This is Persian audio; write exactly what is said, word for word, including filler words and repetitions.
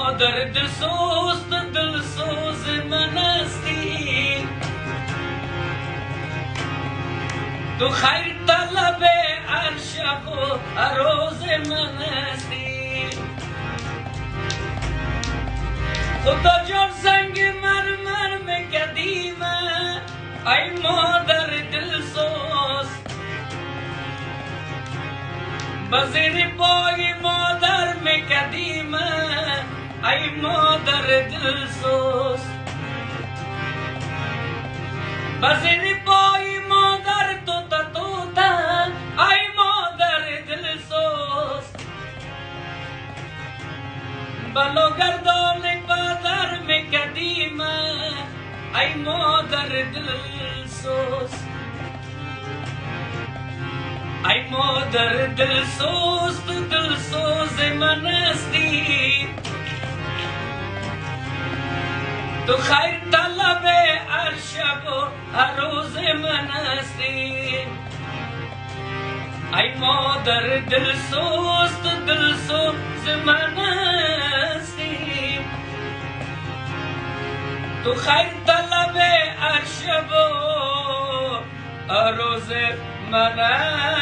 مادر دل سوست دل سوز من هستی، تو خیر طلب هر شب و هر روز من هستی. خدا جان سنگ مرمر میں قدیم ای مادر دل سوز، بزیر پای مادر میں قدیم ای مادر دل سوز، بزیر پای مادر توتا توتا ای مادر دل سوز، بلو گردان پدر میں قدیم ای مادر دل سوز، ای مادر دل سوز تو دل سوز من هستی، تو خیر طلب هر شب و هر روز من هستی، ای مادر دل سوز تو دل سوز من هستی، تو خیر طلب هر شب و هر روز من هستی.